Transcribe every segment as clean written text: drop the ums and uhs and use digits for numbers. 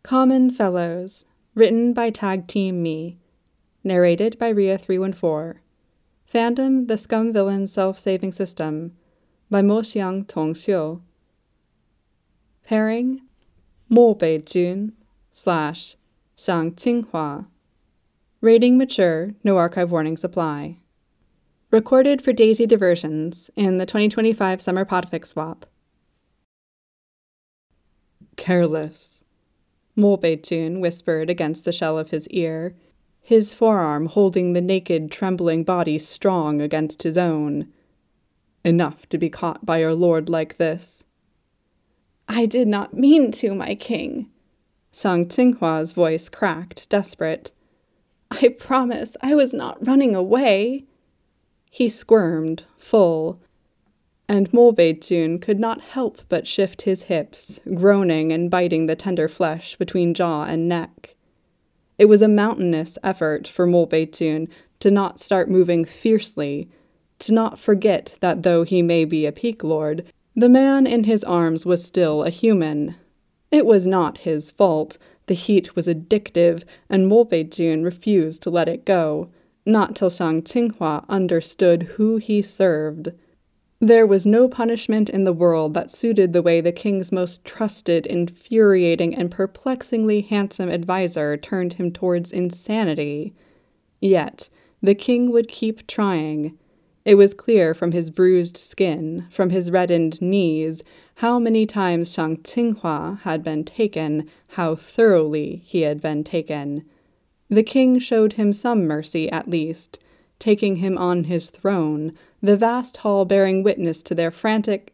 Common Fellows, written by Tag Team Me, narrated by Ria314. Fandom: The Scum Villain Self-Saving System, by Mo Xiang Tong Xiu. Pairing: Mo Beijun / Xiang Qinghua. Rating mature, no archive warnings apply. Recorded for Daisy Diversions in the 2025 Summer Podfix Swap. Careless, Mo Beijun whispered against the shell of his ear, his forearm holding the naked, trembling body strong against his own. Enough to be caught by your lord like this. I did not mean to, my king. Xiang Qinghua's voice cracked, desperate. I promise I was not running away. He squirmed, full, and Mo Beijun could not help but shift his hips, groaning and biting the tender flesh between jaw and neck. It was a mountainous effort for Mo Beijun to not start moving fiercely, to not forget that though he may be a peak lord, the man in his arms was still a human. It was not his fault. The heat was addictive, and Mo Beijun refused to let it go, not till Xiang Qinghua understood who he served. There was no punishment in the world that suited the way the king's most trusted, infuriating, and perplexingly handsome advisor turned him towards insanity. Yet, the king would keep trying. It was clear from his bruised skin, from his reddened knees, how many times Xiang Qinghua had been taken, how thoroughly he had been taken. The king showed him some mercy at least, taking him on his throne, the vast hall bearing witness to their frantic—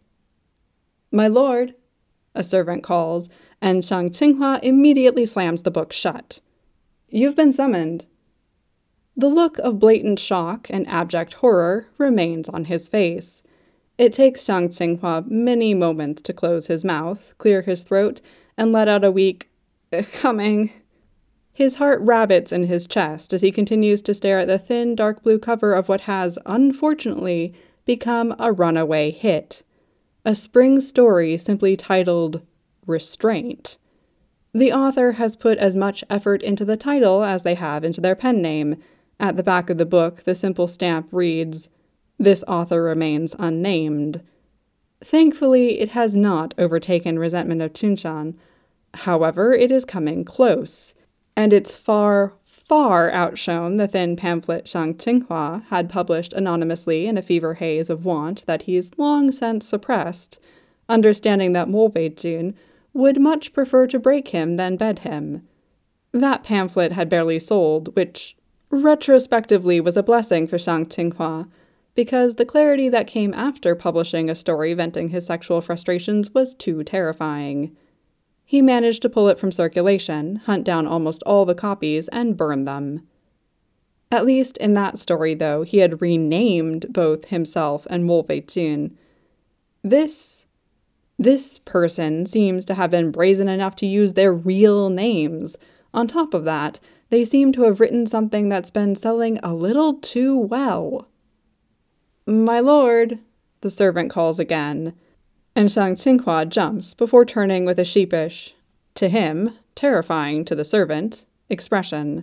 My lord, a servant calls, and Xiang Qinghua immediately slams the book shut. You've been summoned. The look of blatant shock and abject horror remains on his face. It takes Xiang Qinghua many moments to close his mouth, clear his throat, and let out a weak, coming. His heart rabbits in his chest as he continues to stare at the thin, dark blue cover of what has, unfortunately, become a runaway hit. A spring story simply titled Restraint. The author has put as much effort into the title as they have into their pen name. At the back of the book, the simple stamp reads, This author remains unnamed. Thankfully, it has not overtaken Resentment of Qunshan. However, it is coming close, and it's far, far outshone the thin pamphlet Xiang Qinghua had published anonymously in a fever haze of want that he's long since suppressed, understanding that Mo Beijun would much prefer to break him than bed him. That pamphlet had barely sold, which retrospectively was a blessing for Xiang Qinghua, because the clarity that came after publishing a story venting his sexual frustrations was too terrifying. He managed to pull it from circulation, hunt down almost all the copies, and burn them. At least in that story, though, he had renamed both himself and Mo Beijun. This person seems to have been brazen enough to use their real names. On top of that, they seem to have written something that's been selling a little too well. My lord, the servant calls again, and Xiang Qinghua jumps before turning with a sheepish, to him, terrifying to the servant, expression.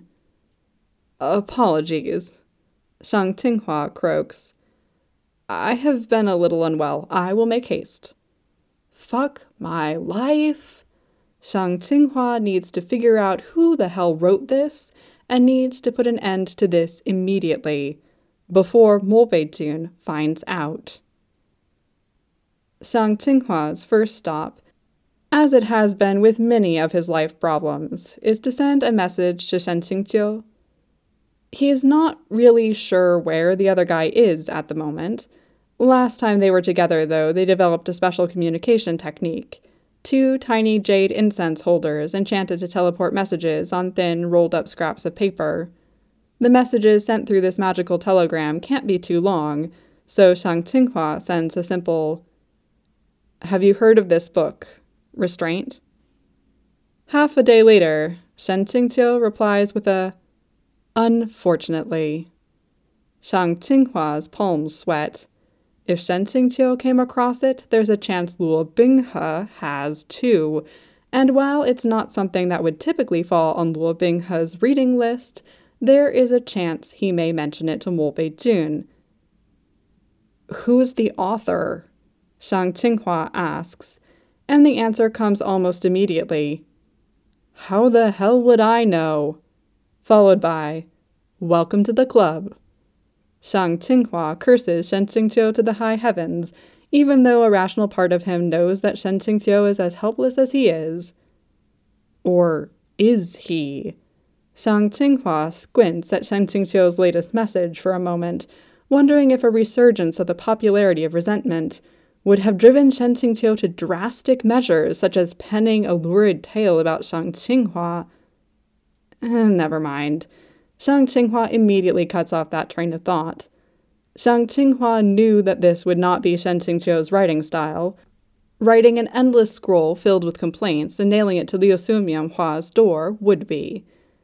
Apologies, Xiang Qinghua croaks. I have been a little unwell. I will make haste. Fuck my life. Xiang Qinghua needs to figure out who the hell wrote this and needs to put an end to this immediately, before Mo Beijun finds out. Xiang Qinghua's first stop, as it has been with many of his life problems, is to send a message to Shen Qingjiu. He is not really sure where the other guy is at the moment. Last time they were together, though, they developed a special communication technique. 2 tiny jade incense holders enchanted to teleport messages on thin, rolled-up scraps of paper. The messages sent through this magical telegram can't be too long, so Xiang Qinghua sends a simple, Have you heard of this book, Restraint? Half a day later, Shen Qingjiu replies with a, Unfortunately. Xiang Qinghua's palms sweat. If Shen Qingjiu came across it, there's a chance Luo Binghe has too, and while it's not something that would typically fall on Luo Binghe's reading list, there is a chance he may mention it to Mo Beijun. Who's the author? Shang Qinghua asks, and the answer comes almost immediately. How the hell would I know? Followed by, welcome to the club. Shang Qinghua curses Shen Qingqiu to the high heavens, even though a rational part of him knows that Shen Qingqiu is as helpless as he is. Or is he? Shang Qinghua squints at Shen Qingqiu's latest message for a moment, wondering if a resurgence of the popularity of resentment would have driven Shen Qingqiu to drastic measures such as penning a lurid tale about Shang Qinghua. Never mind. Shang Qinghua immediately cuts off that train of thought. Shang Qinghua knew that this would not be Shen Qingqiu's writing style. Writing an endless scroll filled with complaints and nailing it to Liu Sumianhua's door would be.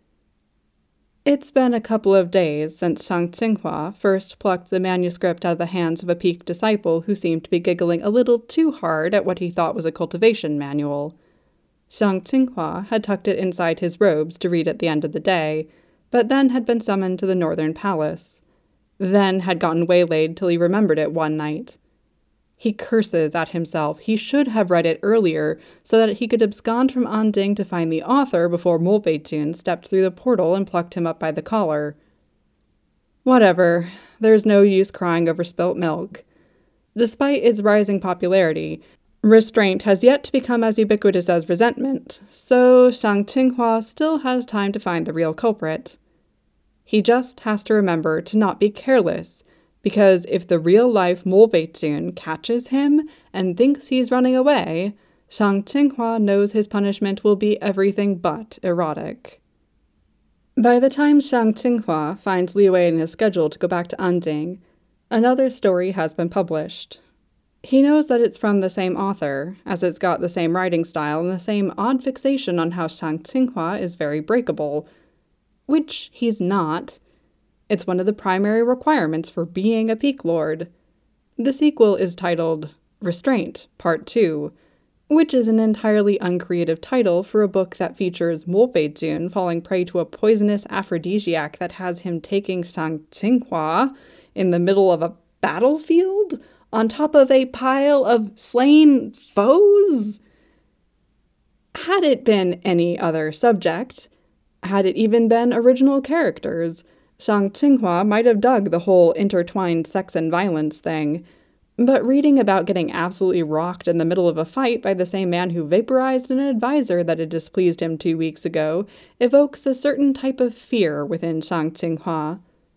It's been a couple of days since Shang Qinghua first plucked the manuscript out of the hands of a Peak disciple who seemed to be giggling a little too hard at what he thought was a cultivation manual. Shang Qinghua had tucked it inside his robes to read at the end of the day, but then had been summoned to the Northern Palace. Then had gotten waylaid till he remembered it one night. He curses at himself. He should have read it earlier so that he could abscond from Anding to find the author before Mo Beijun stepped through the portal and plucked him up by the collar. Whatever. There's no use crying over spilt milk. Despite its rising popularity, restraint has yet to become as ubiquitous as resentment, so Shang Qinghua still has time to find the real culprit. He just has to remember to not be careless, because if the real-life Mo Beizun catches him and thinks he's running away, Shang Qinghua knows his punishment will be everything but erotic. By the time Shang Qinghua finds leeway in his schedule to go back to Anding, another story has been published. He knows that it's from the same author, as it's got the same writing style and the same odd fixation on how Shang Qinghua is very breakable, which he's not. It's one of the primary requirements for being a Peak Lord. The sequel is titled Restraint, Part 2, which is an entirely uncreative title for a book that features Mo Beizun falling prey to a poisonous aphrodisiac that has him taking Shang Qinghua in the middle of a battlefield on top of a pile of slain foes. Had it been any other subject, had it even been original characters, Shang Qinghua might have dug the whole intertwined sex and violence thing, but reading about getting absolutely rocked in the middle of a fight by the same man who vaporized an advisor that had displeased him 2 weeks ago evokes a certain type of fear within Shang Qinghua.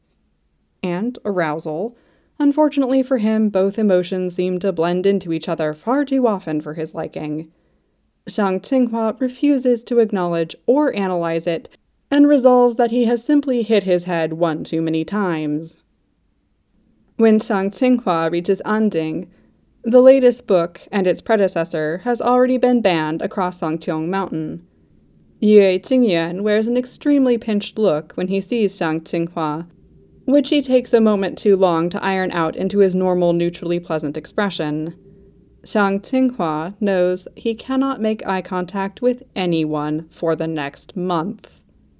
And arousal. Unfortunately for him, both emotions seem to blend into each other far too often for his liking. Shang Qinghua refuses to acknowledge or analyze it, and resolves that he has simply hit his head one too many times. When Shang Qinghua reaches Anding, the latest book and its predecessor has already been banned across Sangqiong Mountain. Yue Jingyuan wears an extremely pinched look when he sees Shang Qinghua, which he takes a moment too long to iron out into his normal neutrally pleasant expression. Shang Qinghua knows he cannot make eye contact with anyone for the next month.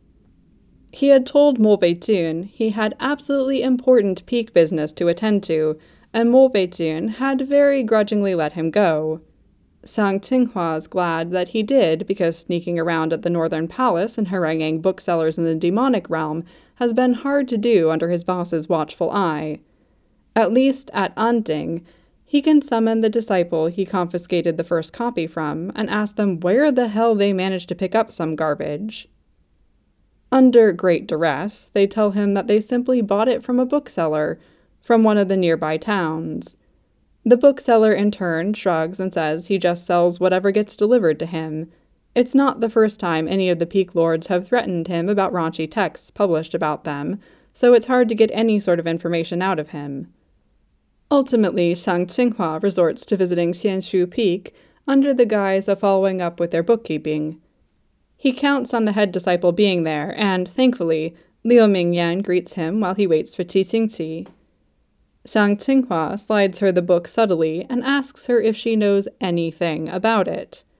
He had told Mo Beizun he had absolutely important Peak business to attend to, and Mo Beizun had very grudgingly let him go. Shang Qinghua's glad that he did, because sneaking around at the Northern Palace and haranguing booksellers in the demonic realm has been hard to do under his boss's watchful eye. At least at Anding, he can summon the disciple he confiscated the first copy from and ask them where the hell they managed to pick up some garbage. Under great duress, they tell him that they simply bought it from a bookseller from one of the nearby towns. The bookseller in turn shrugs and says he just sells whatever gets delivered to him. It's not the first time any of the Peak Lords have threatened him about raunchy texts published about them, so it's hard to get any sort of information out of him. Ultimately, Shang Qinghua resorts to visiting Xianshu Peak under the guise of following up with their bookkeeping. He counts on the head disciple being there, and, thankfully, Liu Mingyan greets him while he waits for Qi Jingqi. Shang Qinghua slides her the book subtly and asks her if she knows anything about it.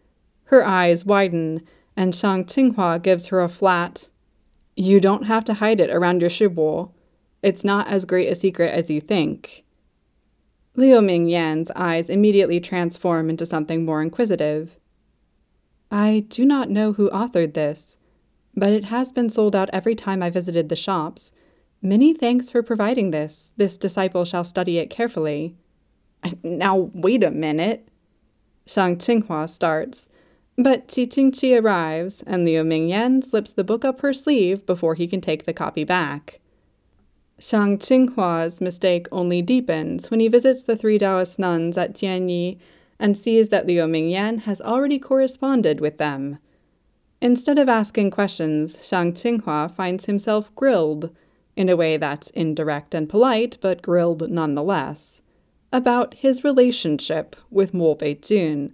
Her eyes widen, and Shang Qinghua gives her a flat, "You don't have to hide it around your shibo. It's not as great a secret as you think." Liu Mingyan's eyes immediately transform into something more inquisitive. "I do not know who authored this, but it has been sold out every time I visited the shops. Many thanks for providing this. This disciple shall study it carefully." "Now, wait a minute." Shang Qinghua starts, but Qi Qingqi arrives, and Liu Mingyan slips the book up her sleeve before he can take the copy back. Shang Qinghua's mistake only deepens when he visits the 3 Taoist nuns at Tianyi and sees that Liu Mingyan has already corresponded with them. Instead of asking questions, Shang Qinghua finds himself grilled, in a way that's indirect and polite, but grilled nonetheless, about his relationship with Mo Beijun.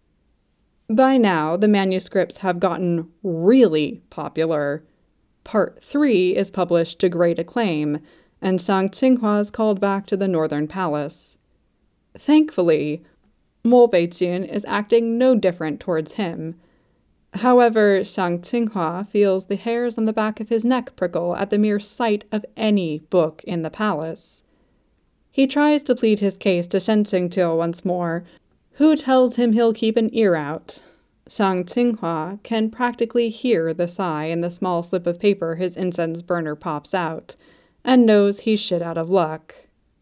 By now, the manuscripts have gotten really popular. Part 3 is published to great acclaim, and Shang Qinghua is called back to the Northern Palace. Thankfully, Mo Beijun is acting no different towards him. However, Shang Qinghua feels the hairs on the back of his neck prickle at the mere sight of any book in the palace. He tries to plead his case to Shen Qingqiu once more, who tells him he'll keep an ear out. Shang Qinghua can practically hear the sigh in the small slip of paper his incense burner pops out, and knows he's shit out of luck.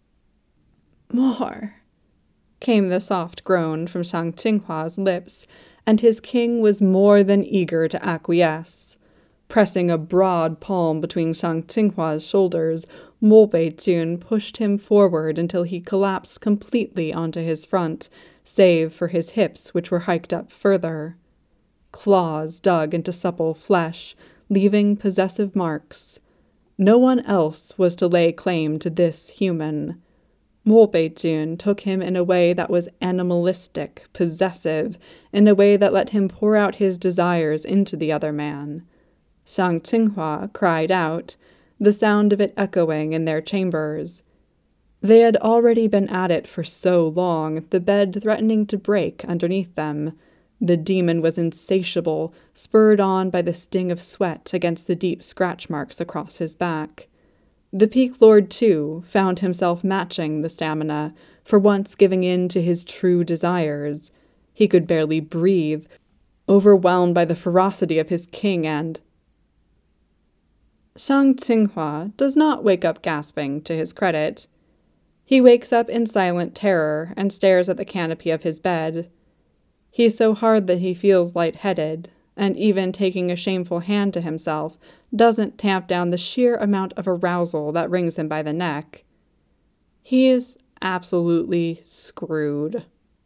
"More," came the soft groan from Shang Qinghua's lips, and his king was more than eager to acquiesce. Pressing a broad palm between Shang Qinghua's shoulders, Mo Beijun pushed him forward until he collapsed completely onto his front, save for his hips, which were hiked up further. Claws dug into supple flesh, leaving possessive marks. No one else was to lay claim to this human. Mo Beijun took him in a way that was animalistic, possessive, in a way that let him pour out his desires into the other man. Shang Qinghua cried out, the sound of it echoing in their chambers. They had already been at it for so long, the bed threatening to break underneath them. The demon was insatiable, spurred on by the sting of sweat against the deep scratch marks across his back. The Peak Lord, too, found himself matching the stamina, for once giving in to his true desires. He could barely breathe, overwhelmed by the ferocity of his king and... Shang Qinghua does not wake up gasping, to his credit. He wakes up in silent terror and stares at the canopy of his bed. He's so hard that he feels lightheaded, and even taking a shameful hand to himself doesn't tamp down the sheer amount of arousal that wrings him by the neck. He is absolutely screwed.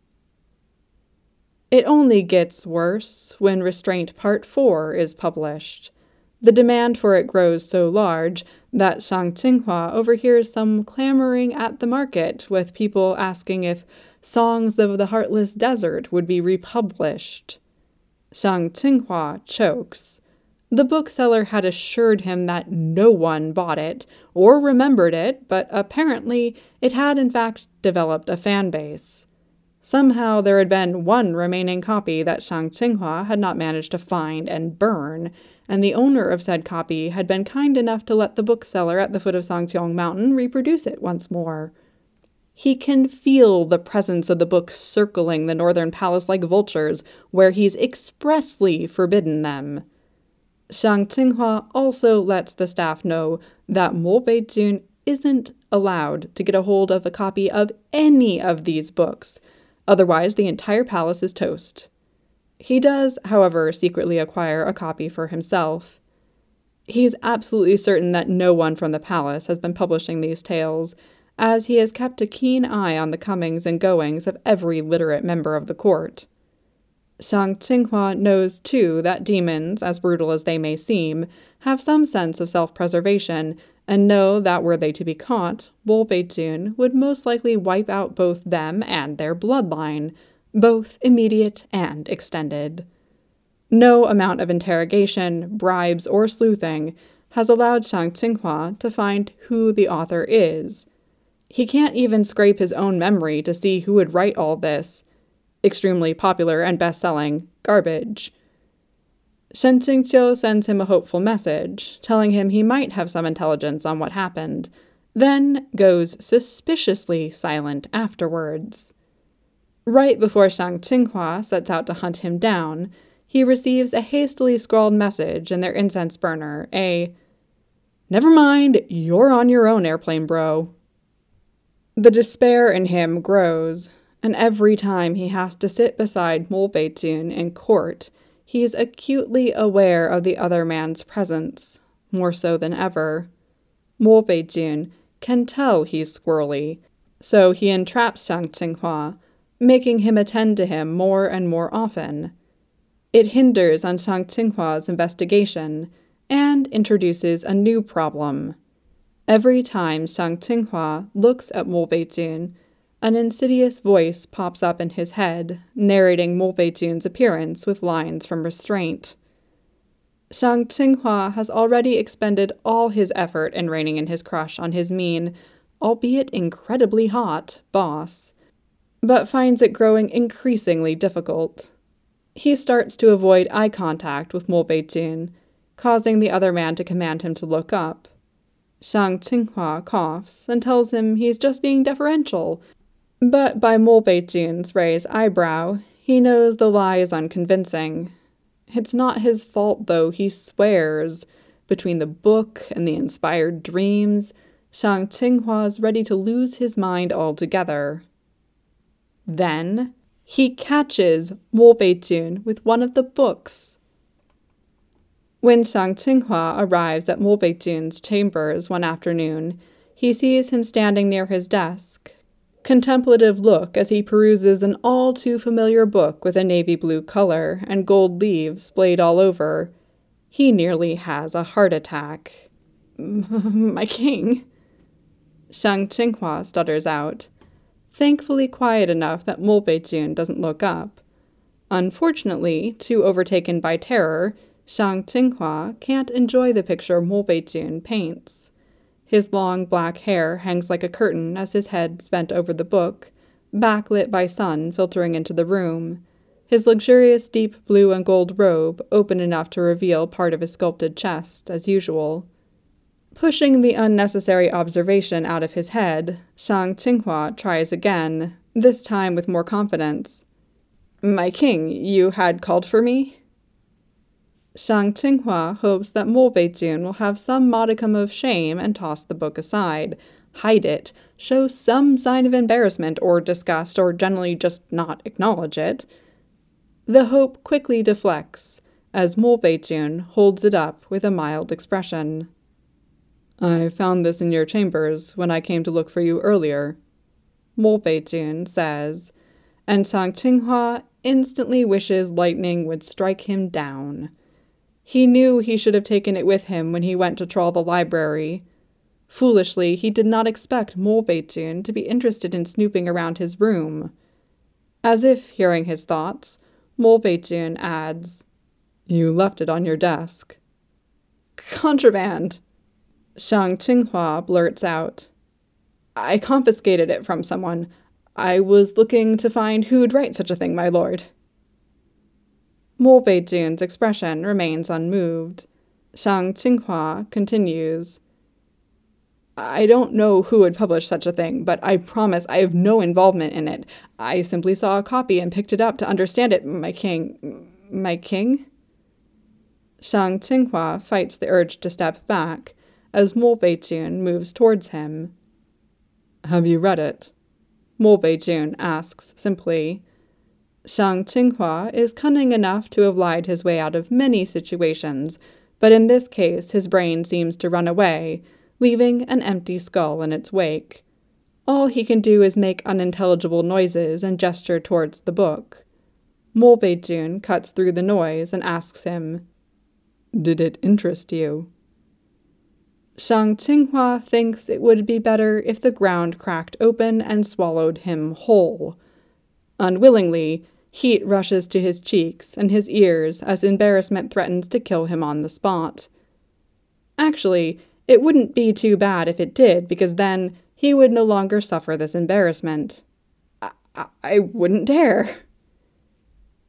It only gets worse when Restraint Part 4 is published. The demand for it grows so large that Shang Qinghua overhears some clamoring at the market, with people asking if Songs of the Heartless Desert would be republished. Shang Qinghua chokes. The bookseller had assured him that no one bought it or remembered it, but apparently it had in fact developed a fan base. Somehow there had been one remaining copy that Shang Qinghua had not managed to find and burn, and the owner of said copy had been kind enough to let the bookseller at the foot of Sangjiong Mountain reproduce it once more. He can feel the presence of the book circling the Northern Palace like vultures, where he's expressly forbidden them. Shang Qinghua also lets the staff know that Mo Beijun isn't allowed to get a hold of a copy of any of these books, otherwise the entire palace is toast. He does, however, secretly acquire a copy for himself. He's absolutely certain that no one from the palace has been publishing these tales, as he has kept a keen eye on the comings and goings of every literate member of the court. Shang Qinghua knows, too, that demons, as brutal as they may seem, have some sense of self-preservation, and know that were they to be caught, Mo Beijun would most likely wipe out both them and their bloodline, both immediate and extended. No amount of interrogation, bribes, or sleuthing has allowed Shang Qinghua to find who the author is. He can't even scrape his own memory to see who would write all this. extremely popular and best-selling garbage. Shen Qingqiu sends him a hopeful message, telling him he might have some intelligence on what happened, then goes suspiciously silent afterwards. Right before Shang Qinghua sets out to hunt him down, he receives a hastily scrawled message in their incense burner, "Never mind, you're on your own, airplane bro." The despair in him grows, and every time he has to sit beside Mo Beizun in court, he is acutely aware of the other man's presence, more so than ever. Mo Beizun can tell he's squirrely, so he entraps Shang Qinghua, making him attend to him more and more often. It hinders on Shang Qinghua's investigation and introduces a new problem. Every time Shang Qinghua looks at Mo Beizun, an insidious voice pops up in his head, narrating Mo Beizun's appearance with lines from Restraint. Shang Qinghua has already expended all his effort in reining in his crush on his mean, albeit incredibly hot, boss, but finds it growing increasingly difficult. He starts to avoid eye contact with Mo Beizun, causing the other man to command him to look up. Shang Qinghua coughs and tells him he's just being deferential, but by Mo Beizun's raised eyebrow, he knows the lie is unconvincing. It's not his fault, though, he swears. Between the book and the inspired dreams, Shang Qinghua's ready to lose his mind altogether. Then he catches Mo Beizun with one of the books. When Shang Qinghua arrives at Mo Beizun's chambers one afternoon, he sees him standing near his desk, contemplative look as he peruses an all-too-familiar book with a navy blue color and gold leaves splayed all over. He nearly has a heart attack. "My king," Shang Qinghua stutters out, thankfully quiet enough that Mo Beizun doesn't look up. Unfortunately, too overtaken by terror, Shang Qinghua can't enjoy the picture Mo Beizun paints. His long black hair hangs like a curtain as his head's bent over the book, backlit by sun filtering into the room. His luxurious deep blue and gold robe open enough to reveal part of his sculpted chest, as usual. Pushing the unnecessary observation out of his head, Shang Qinghua tries again, this time with more confidence. "My king, you had called for me?" Shang Qinghua hopes that Mo Beizun will have some modicum of shame and toss the book aside, hide it, show some sign of embarrassment or disgust, or generally just not acknowledge it. The hope quickly deflects, as Mo Beizun holds it up with a mild expression. "I found this in your chambers when I came to look for you earlier," Mo Beizun says, and Shang Qinghua instantly wishes lightning would strike him down. He knew he should have taken it with him when he went to trawl the library. Foolishly, he did not expect Mo Beizun to be interested in snooping around his room. As if hearing his thoughts, Mo Beizun adds, "You left it on your desk." "Contraband!" Shang Qinghua blurts out. "I confiscated it from someone. I was looking to find who'd write such a thing, my lord." Mo Beizun's expression remains unmoved. Shang Qinghua continues, "I don't know who would publish such a thing, but I promise I have no involvement in it. I simply saw a copy and picked it up to understand it, my king." "My king?" Shang Qinghua fights the urge to step back, as Mo Beizun moves towards him. "Have you read it?" Mo Beizun asks simply. Shang Qinghua is cunning enough to have lied his way out of many situations, but in this case his brain seems to run away, leaving an empty skull in its wake. All he can do is make unintelligible noises and gesture towards the book. Mo Beizun cuts through the noise and asks him, "Did it interest you?" Shang Qinghua thinks it would be better if the ground cracked open and swallowed him whole. Unwillingly, heat rushes to his cheeks and his ears as embarrassment threatens to kill him on the spot. Actually, it wouldn't be too bad if it did, because then he would no longer suffer this embarrassment. I wouldn't dare."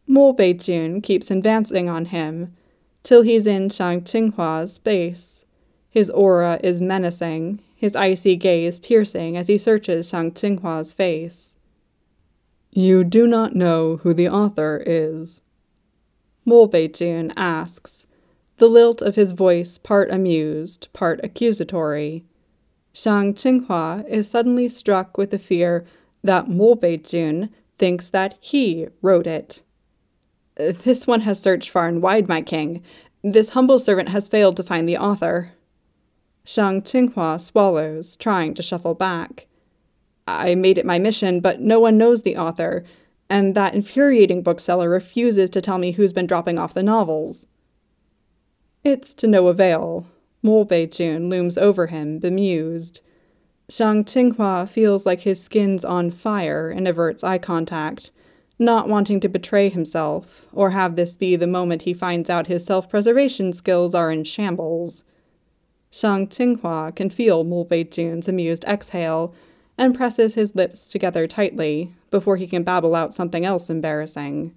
Mo Beijun keeps advancing on him, till he's in Shang Tsinghua's space. His aura is menacing, his icy gaze piercing as he searches Shang Tsinghua's face. "You do not know who the author is?" Mo Beijun asks, the lilt of his voice part amused, part accusatory. Shang Tsинghua is suddenly struck with the fear that Mo Beijun thinks that he wrote it. "This one has searched far and wide, my king. This humble servant has failed to find the author." Shang Tsинghua swallows, trying to shuffle back. "I made it my mission, but no one knows the author, and that infuriating bookseller refuses to tell me who's been dropping off the novels." It's to no avail. Mo Beijun looms over him, bemused. Shang Tsинghua feels like his skin's on fire and averts eye contact, not wanting to betray himself, or have this be the moment he finds out his self-preservation skills are in shambles. Shang Tsинghua can feel Mo Beijun's amused exhale, and presses his lips together tightly, before he can babble out something else embarrassing.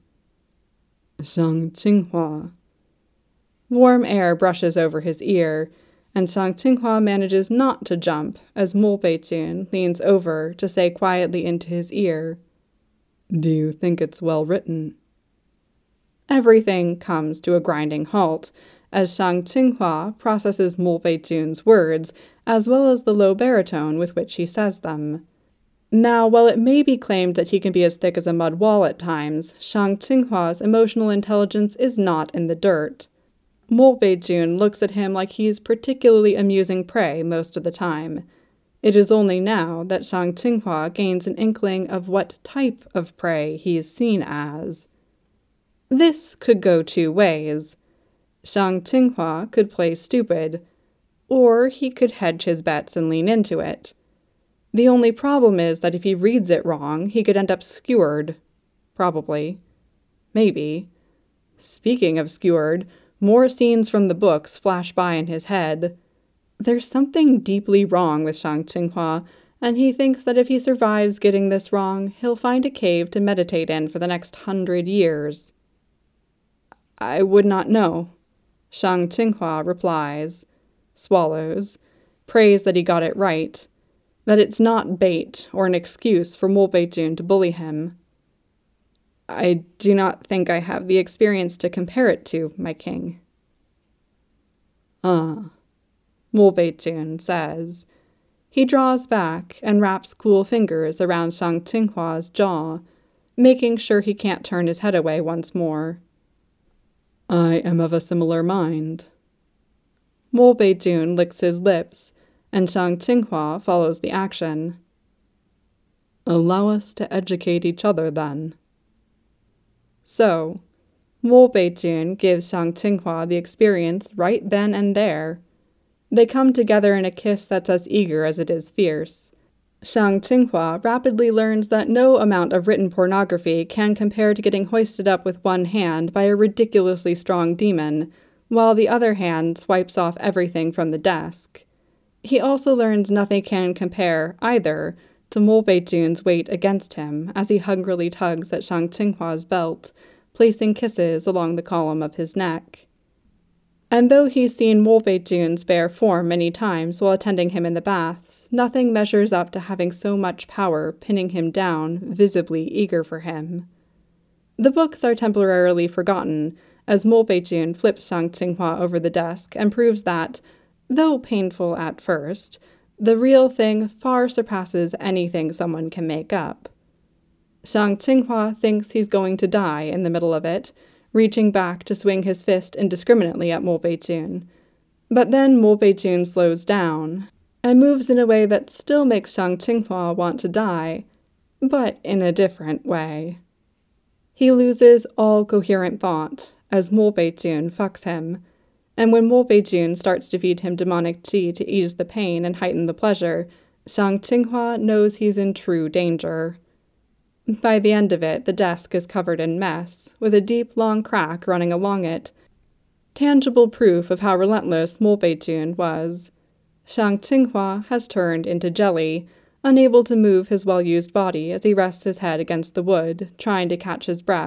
"Shang Tsинghua." Warm air brushes over his ear, and Shang Tsинghua manages not to jump as Mo Beijun leans over to say quietly into his ear, "Do you think it's well written?" Everything comes to a grinding halt as Shang Tsинghua processes Mo Beijun's words, as well as the low baritone with which he says them. Now, while it may be claimed that he can be as thick as a mud wall at times, Shang Tsinghua's emotional intelligence is not in the dirt. Mo Beijun looks at him like he's particularly amusing prey most of the time. It is only now that Shang Tsинghua gains an inkling of what type of prey he is seen as. This could go two ways. Shang Tsинghua could play stupid, or he could hedge his bets and lean into it. The only problem is that if he reads it wrong, he could end up skewered. Probably. Maybe. Speaking of skewered, more scenes from the books flash by in his head. There's something deeply wrong with Shang Tsинghua, and he thinks that if he survives getting this wrong, he'll find a cave to meditate in for the next 100 years. "I would not know," Shang Tsинghua replies, swallows, prays that he got it right, that it's not bait or an excuse for Mo Beijun to bully him. "I do not think I have the experience to compare it to, my king." "Ah," Mo Beijun says. He draws back and wraps cool fingers around Shang Tsinghua's jaw, making sure he can't turn his head away once more. "I am of a similar mind." Mo Beijun licks his lips, and Shang Tsинghua follows the action. "Allow us to educate each other, then." So, Mo Beijun gives Shang Tsинghua the experience right then and there. They come together in a kiss that's as eager as it is fierce. Shang Tsинghua rapidly learns that no amount of written pornography can compare to getting hoisted up with one hand by a ridiculously strong demon, while the other hand swipes off everything from the desk. He also learns nothing can compare, either, to Mo Beijun's weight against him as he hungrily tugs at Shang Tsinghua's belt, placing kisses along the column of his neck. And though he's seen Mo Beijun's bare form many times while attending him in the baths, nothing measures up to having so much power pinning him down, visibly eager for him. The books are temporarily forgotten, as Mo Beijun flips Shang Tsинghua over the desk and proves that, though painful at first, the real thing far surpasses anything someone can make up. Shang Tsинghua thinks he's going to die in the middle of it, reaching back to swing his fist indiscriminately at Mo Beijun. But then Mo Beijun slows down, and moves in a way that still makes Shang Tsинghua want to die, but in a different way. He loses all coherent thought as Mo Beijun fucks him, and when Mo Beijun starts to feed him demonic qi to ease the pain and heighten the pleasure, Shang Tsинghua knows he's in true danger. By the end of it, the desk is covered in mess, with a deep, long crack running along it, tangible proof of how relentless Mo Beijun was. Shang Tsинghua has turned into jelly, unable to move his well-used body as he rests his head against the wood, trying to catch his breath,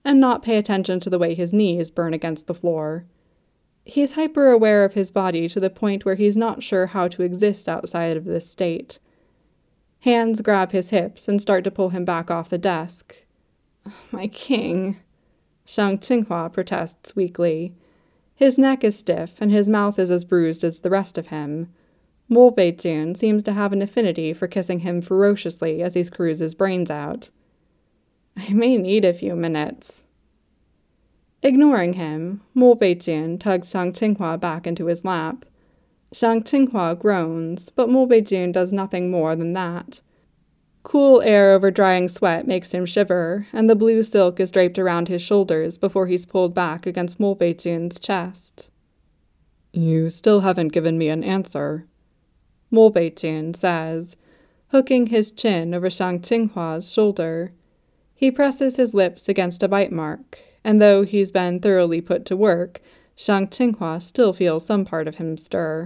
and not pay attention to the way his knees burn against the floor. He's hyper-aware of his body to the point where he's not sure how to exist outside of this state. Hands grab his hips and start to pull him back off the desk. "My king," Shang Qinghua protests weakly. His neck is stiff and his mouth is as bruised as the rest of him. Mo Beijun seems to have an affinity for kissing him ferociously as he screws his brains out. "I may need a few minutes." Ignoring him, Mo Beijun tugs Shang Qinghua back into his lap. Shang Qinghua groans, but Mo Beijun does nothing more than that. Cool air over drying sweat makes him shiver, and the blue silk is draped around his shoulders before he's pulled back against Mo Beijun's chest. "You still haven't given me an answer," Mo Beijun says, hooking his chin over Shang Qinghua's shoulder. He presses his lips against a bite mark, and though he's been thoroughly put to work, Shang Qinghua still feels some part of him stir.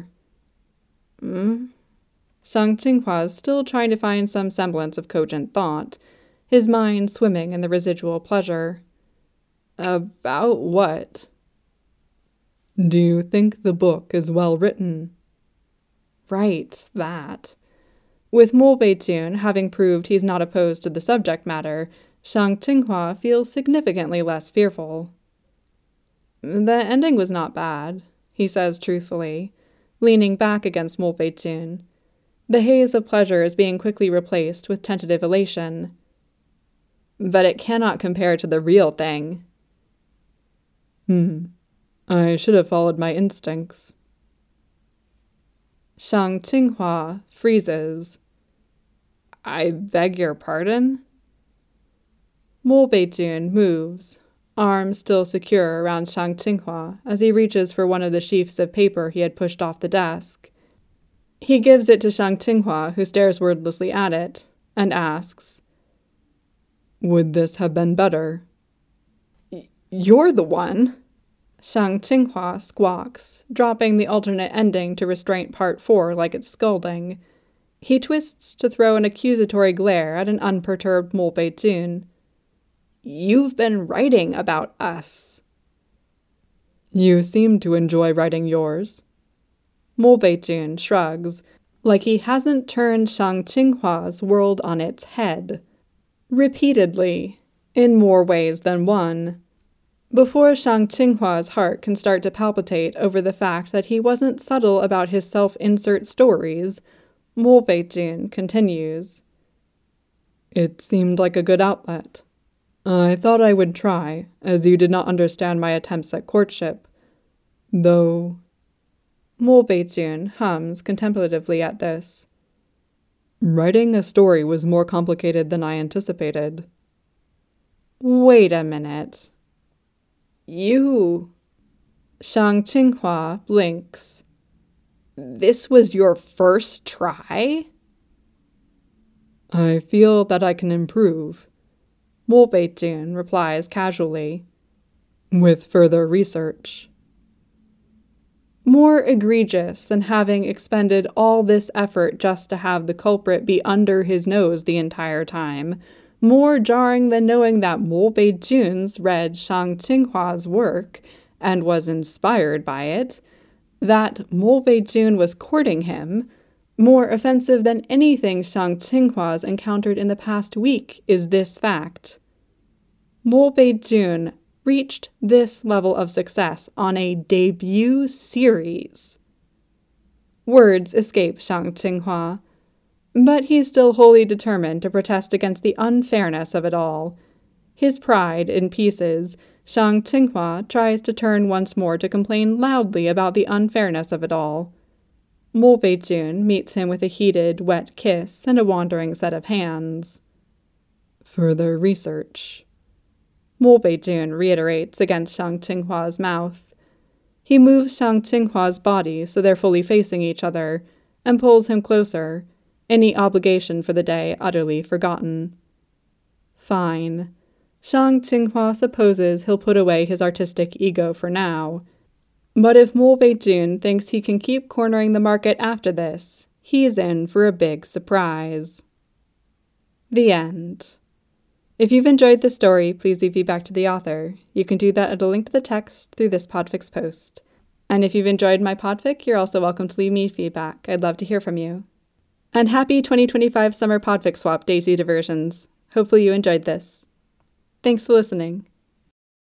Shang Qinghua is still trying to find some semblance of cogent thought, his mind swimming in the residual pleasure. "About what?" "Do you think the book is well written?" Right, that. With Mo Beijun having proved he's not opposed to the subject matter, Shang Qinghua feels significantly less fearful. "The ending was not bad," he says truthfully, leaning back against Mo Beijun. The haze of pleasure is being quickly replaced with tentative elation. "But it cannot compare to the real thing." I should have followed my instincts." Shang Qinghua freezes. "I beg your pardon?" Mo Beijun moves, arm still secure around Shang Qinghua as he reaches for one of the sheafs of paper he had pushed off the desk. He gives it to Shang Qinghua, who stares wordlessly at it, and asks, "Would this have been better?" "You're the one!" Shang Qinghua squawks, dropping the alternate ending to Restraint Part 4 like it's scolding. He twists to throw an accusatory glare at an unperturbed Mo Beijun. "You've been writing about us." "You seem to enjoy writing yours." Mo Beijun shrugs, like he hasn't turned Shang Qinghua's world on its head. Repeatedly, in more ways than one. Before Shang Qinghua's heart can start to palpitate over the fact that he wasn't subtle about his self-insert stories, Mo Beijun continues. "It seemed like a good outlet. I thought I would try, as you did not understand my attempts at courtship. Though..." Mo Beijun hums contemplatively at this. "Writing a story was more complicated than I anticipated." "Wait a minute. You..." Shang Qinghua blinks. "This was your first try?" "I feel that I can improve," Mo Beijun replies casually, "with further research." More egregious than having expended all this effort just to have the culprit be under his nose the entire time, more jarring than knowing that Mo Beijun's read Shang Qinghua's work and was inspired by it, that Mo Beijun was courting him, more offensive than anything Shang Qinghua's encountered in the past week is this fact. Mo Beijun reached this level of success on a debut series. Words escape Shang Qinghua, but he's still wholly determined to protest against the unfairness of it all. His pride in pieces, Shang Qinghua tries to turn once more to complain loudly about the unfairness of it all. Mo Beijun meets him with a heated, wet kiss and a wandering set of hands. "Further research," Mo Beijun reiterates against Shang Qinghua's mouth. He moves Shang Qinghua's body so they're fully facing each other, and pulls him closer, any obligation for the day utterly forgotten. Fine. Shang Qinghua supposes he'll put away his artistic ego for now. But if Mo Beijun thinks he can keep cornering the market after this, he's in for a big surprise. The end. If you've enjoyed this story, please leave feedback to the author. You can do that at a link to the text through this Podfix post. And if you've enjoyed my podfic, you're also welcome to leave me feedback. I'd love to hear from you. And happy 2025 Summer Podfic Swap Daisy Diversions. Hopefully you enjoyed this. Thanks for listening.